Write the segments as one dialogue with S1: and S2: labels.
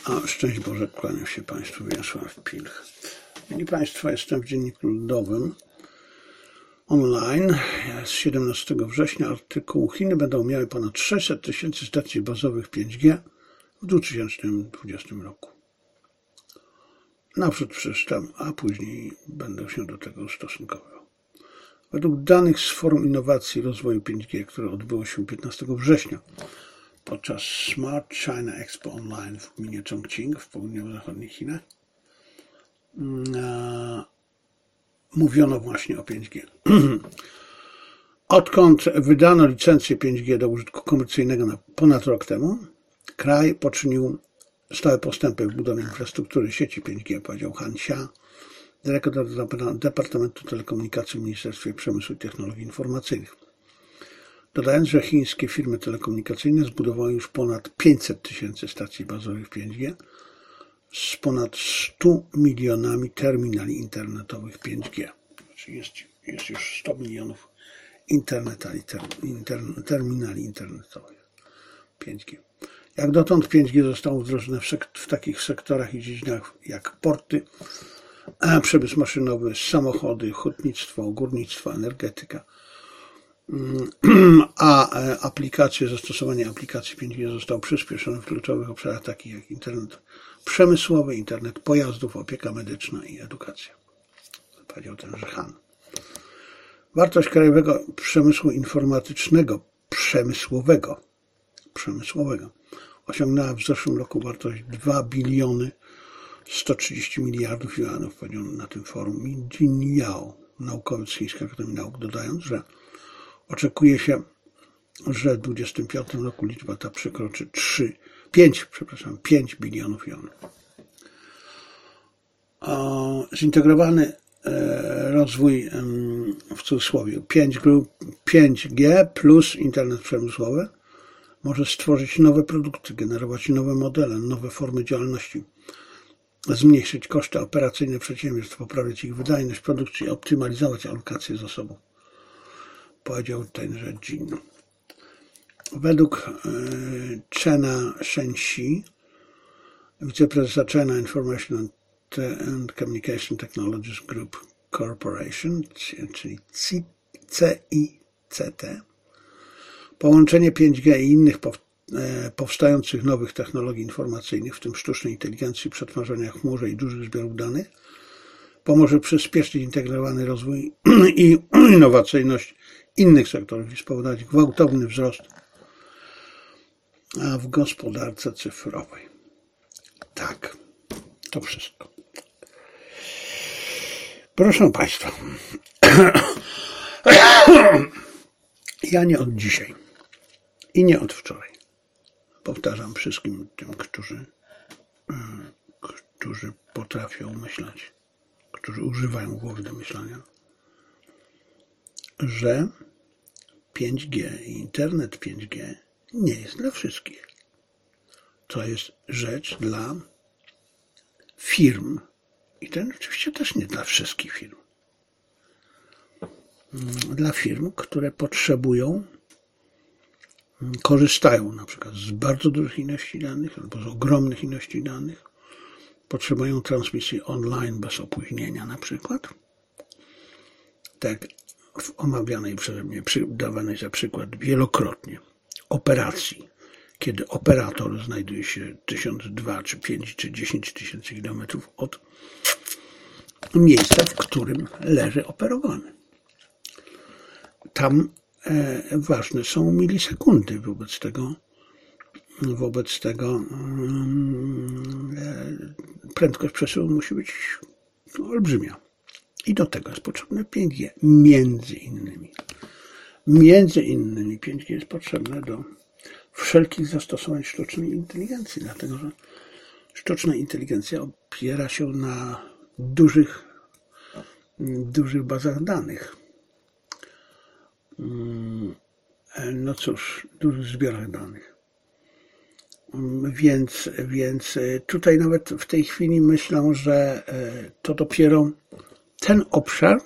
S1: Szczęść Boże, kłaniam się Państwu, Wiesław Pilch. Mili Państwo, jestem w Dzienniku Ludowym online z 17 września. Artykuł: Chiny będą miały ponad 600 tysięcy stacji bazowych 5G w 2020 roku. Naprzód przeczytam, a później będę się do tego ustosunkował. Według danych z Forum Innowacji i Rozwoju 5G, które odbyło się 15 września podczas Smart China Expo Online w gminie Chongqing w południowo-zachodnich Chinach, mówiono właśnie o 5G. Odkąd wydano licencję 5G do użytku komercyjnego ponad rok temu, kraj poczynił stałe postępy w budowie infrastruktury sieci 5G, powiedział Han Xia, dyrektor Departamentu Telekomunikacji w Ministerstwie Przemysłu i Technologii Informacyjnych. Dodając, że chińskie firmy telekomunikacyjne zbudowały już ponad 500 tysięcy stacji bazowych 5G z ponad 100 milionami terminali internetowych 5G. Czyli jest już 100 milionów terminali internetowych 5G. Jak dotąd 5G zostało wdrożone w takich sektorach i dziedzinach jak porty, przemysł maszynowy, samochody, hutnictwo, górnictwo, energetyka. A zastosowanie aplikacji 5G zostało przyspieszone w kluczowych obszarach takich jak internet przemysłowy, internet pojazdów, opieka medyczna i edukacja. Powiedział tenże Han. Wartość krajowego przemysłu informatycznego przemysłowego osiągnęła w zeszłym roku wartość 2 biliony 130 miliardów juanów, powiedział na tym forum Jin Yao, naukowiec z Chińskiej Akademii Nauk, dodając, że oczekuje się, że w 2025 roku liczba ta przekroczy 5 bilionów juanów. Zintegrowany rozwój, w cudzysłowie, 5G plus internet przemysłowy może stworzyć nowe produkty, generować nowe modele, nowe formy działalności, zmniejszyć koszty operacyjne przedsiębiorstw, poprawić ich wydajność produkcji, optymalizować alokację zasobów, powiedział tenże Jin. Według Chena Shengxi, wiceprezesa China Information and Communication Technologies Group Corporation, czyli CICT, połączenie 5G i innych powstających nowych technologii informacyjnych, w tym sztucznej inteligencji, przetwarzania w chmurze i dużych zbiorów danych, pomoże przyspieszyć integrowany rozwój i innowacyjność innych sektorów i spowodować gwałtowny wzrost w gospodarce cyfrowej. Tak, to wszystko. Proszę Państwa, ja nie od dzisiaj i nie od wczoraj powtarzam wszystkim tym, którzy potrafią myśleć, którzy używają głowy do myślenia, że 5G i internet 5G nie jest dla wszystkich. To jest rzecz dla firm. I ten oczywiście też nie dla wszystkich firm. Dla firm, które korzystają na przykład z bardzo dużych ilości danych albo z ogromnych ilości danych, potrzebują transmisji online bez opóźnienia na przykład. Tak w omawianej przeze mnie, dawanej za przykład wielokrotnie operacji, kiedy operator znajduje się 1000, 2, czy 5, czy 10 tysięcy kilometrów od miejsca, w którym leży operowany. Tam ważne są milisekundy, wobec tego prędkość przesyłu musi być olbrzymia. I do tego jest potrzebne 5G. Między innymi 5G jest potrzebne do wszelkich zastosowań sztucznej inteligencji, dlatego że sztuczna inteligencja opiera się na dużych bazach danych. No cóż, dużych zbiorach danych. Więc tutaj nawet w tej chwili myślę, że to dopiero ten obszar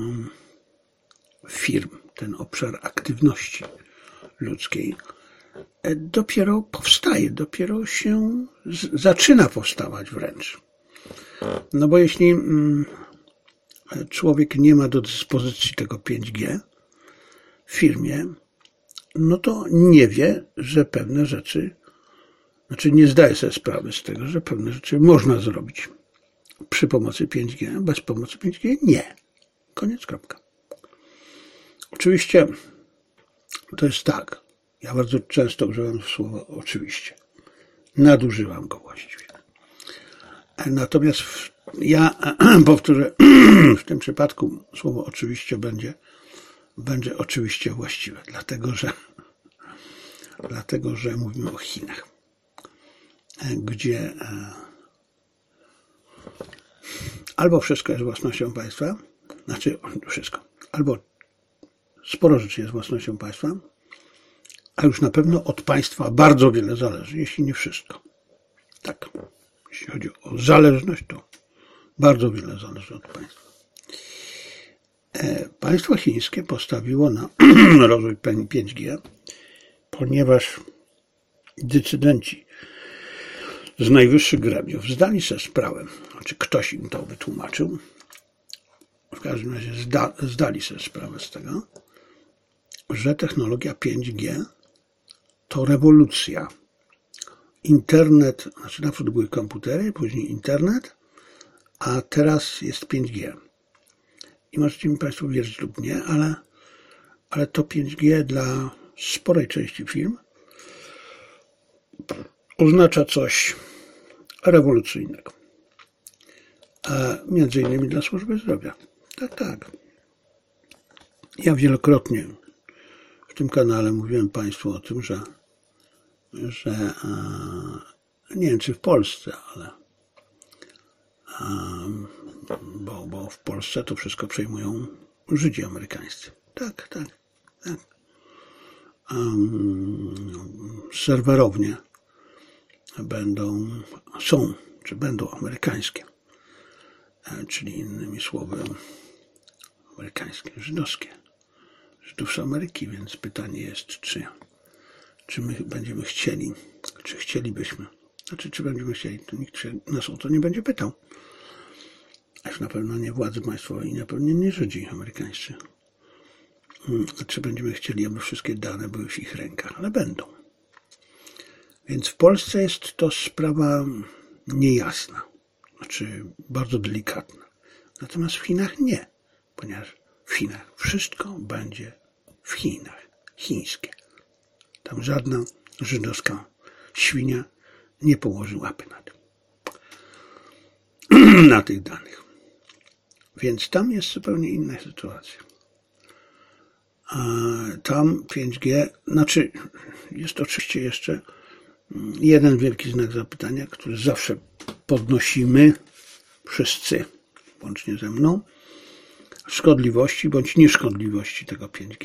S1: firm, ten obszar aktywności ludzkiej dopiero powstaje, dopiero się zaczyna powstawać wręcz. No bo jeśli człowiek nie ma do dyspozycji tego 5G w firmie, no to nie wie, że pewne rzeczy, znaczy nie zdaje sobie sprawy z tego, że pewne rzeczy można zrobić przy pomocy 5G, bez pomocy 5G nie. Koniec, kropka. Oczywiście to jest tak. Ja bardzo często używam słowa oczywiście. Nadużywam go właściwie. Natomiast ja powtórzę, w tym przypadku słowo oczywiście będzie oczywiście właściwe, dlatego że mówimy o Chinach, gdzie albo wszystko jest własnością państwa, znaczy wszystko, albo sporo rzeczy jest własnością państwa, a już na pewno od państwa bardzo wiele zależy, jeśli nie wszystko. Tak, jeśli chodzi o zależność, to bardzo wiele zależy od państwa. Państwo chińskie postawiło na rozwój 5G, ponieważ decydenci z najwyższych gremiów zdali sobie sprawę, znaczy ktoś im to wytłumaczył, w każdym razie zdali sobie sprawę z tego, że technologia 5G to rewolucja. Internet, znaczy najpierw były komputery, później internet, a teraz jest 5G. I możecie mi Państwo wierzyć lub nie, ale to 5G dla sporej części firm oznacza coś rewolucyjnego. A między innymi dla służby zdrowia. Tak. Ja wielokrotnie w tym kanale mówiłem Państwu o tym, że nie wiem czy w Polsce, ale bo w Polsce to wszystko przejmują Żydzi amerykańscy. Tak. Serwerownie będą amerykańskie, czyli innymi słowy amerykańskie, żydowskie, Żydów z Ameryki, więc pytanie jest, czy my będziemy chcieli, czy chcielibyśmy, znaczy czy będziemy chcieli, to nikt się nas o to nie będzie pytał. A już na pewno nie władze państwowe i na pewno nie Żydzi amerykańscy. Czy będziemy chcieli, aby wszystkie dane były w ich rękach, ale będą. Więc w Polsce jest to sprawa niejasna, znaczy bardzo delikatna. Natomiast w Chinach nie, ponieważ w Chinach wszystko będzie w Chinach, chińskie. Tam żadna żydowska świnia nie położy łapy na tych danych. Więc tam jest zupełnie inna sytuacja. Tam 5G, znaczy jest oczywiście jeszcze jeden wielki znak zapytania, który zawsze podnosimy wszyscy, łącznie ze mną, szkodliwości bądź nieszkodliwości tego 5G.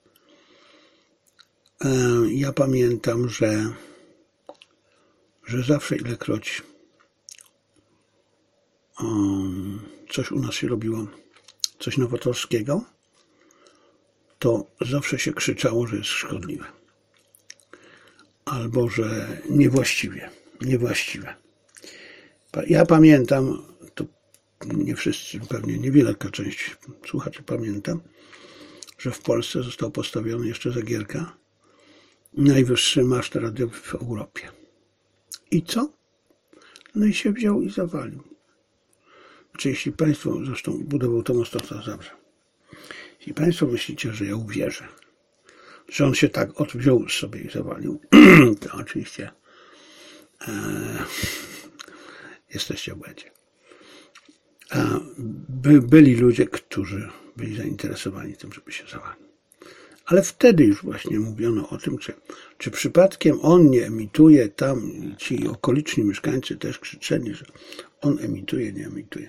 S1: Ja pamiętam, że zawsze ilekroć coś u nas się robiło, coś nowatorskiego, to zawsze się krzyczało, że jest szkodliwe. Albo, że niewłaściwe. Ja pamiętam, to nie wszyscy, pewnie niewielka część słuchaczy pamięta, że w Polsce został postawiony jeszcze za Gierka najwyższy maszt radiowy w Europie. I co? No i się wziął i zawalił. Znaczy, jeśli Państwo, zresztą budował to most, to dobrze. Jeśli Państwo myślicie, że ja uwierzę, że on się tak odwziął sobie i zawalił, to oczywiście jesteście w błędzie. Byli ludzie, którzy byli zainteresowani tym, żeby się zawalił. Ale wtedy już właśnie mówiono o tym, czy przypadkiem on nie emituje, tam ci okoliczni mieszkańcy też krzyczeli, że on emituje, nie emituje.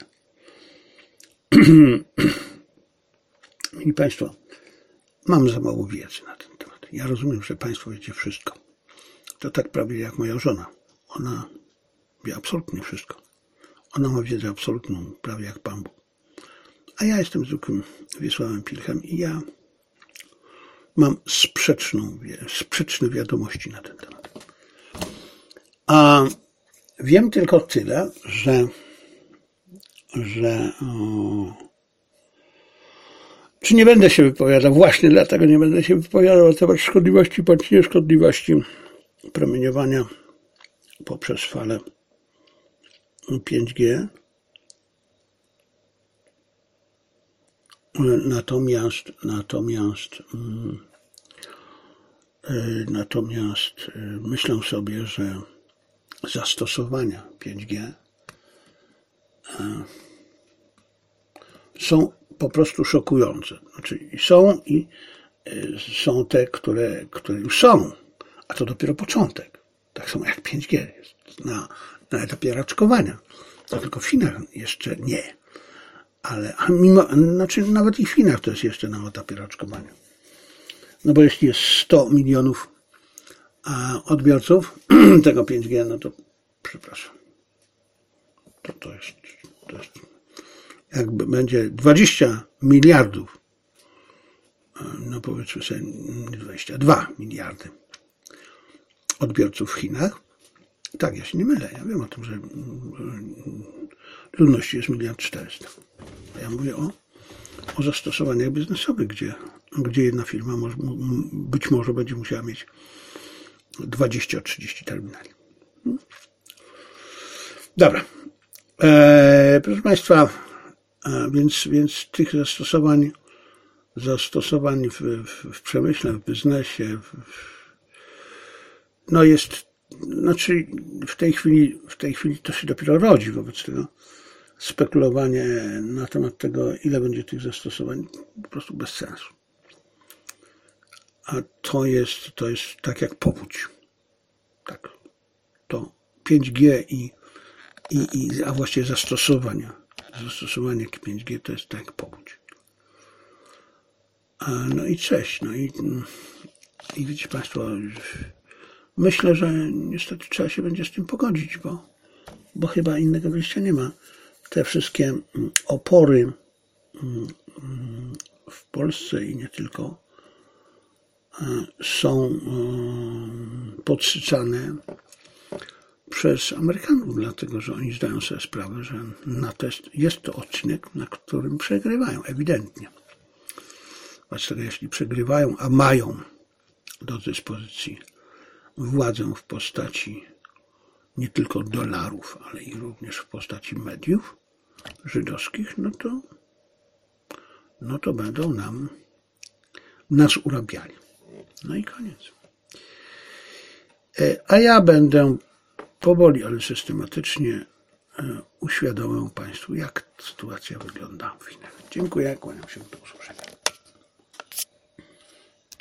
S1: I Państwo, mam za mało wiedzy na ten temat. Ja rozumiem, że Państwo wiecie wszystko. To tak prawie jak moja żona. Ona wie absolutnie wszystko. Ona ma wiedzę absolutną, prawie jak Pan Bóg. A ja jestem zwykłym Wiesławem Pilchem i ja mam sprzeczne wiadomości na ten temat. A wiem tylko tyle, że czy nie będę się wypowiadał, właśnie dlatego nie będę się wypowiadał na temat szkodliwości bądź nieszkodliwości promieniowania poprzez falę 5G. Natomiast myślę sobie, że zastosowania 5G są po prostu szokujące. Znaczy są te, które już są, a to dopiero początek. Tak samo jak 5G jest na etapie raczkowania. To tylko w Chinach jeszcze nie. Ale nawet i w Chinach to jest jeszcze na etapie raczkowania. No bo jeśli jest 100 milionów odbiorców tego 5G, no to przepraszam. To jest jakby będzie 20 miliardów, no powiedzmy sobie 22 miliardy odbiorców w Chinach. Tak, ja się nie mylę. Ja wiem o tym, że ludności jest 1 400 000 000. Ja mówię o zastosowaniach biznesowych, gdzie jedna firma być może będzie musiała mieć 20-30 terminali. Dobra. Proszę Państwa, więc tych zastosowań w przemyśle, w biznesie, no jest, znaczy w tej chwili to się dopiero rodzi, wobec tego spekulowanie na temat tego, ile będzie tych zastosowań, po prostu bez sensu. A to jest tak jak powódź. Tak. To 5G a właściwie zastosowanie 5G to jest tak jak powódź. No i cześć. No i widzicie Państwo, myślę, że niestety trzeba się będzie z tym pogodzić, bo chyba innego wyjścia nie ma. Te wszystkie opory w Polsce i nie tylko są podsycane przez Amerykanów, dlatego że oni zdają sobie sprawę, że jest to odcinek, na którym przegrywają, ewidentnie. Wobec tego, jeśli przegrywają, a mają do dyspozycji władzę w postaci nie tylko dolarów, ale i również w postaci mediów żydowskich, no to będą nas urabiali. No i koniec. A ja będę powoli, ale systematycznie uświadamiał Państwu, jak sytuacja wygląda w Chinach. Dziękuję, kłaniam się.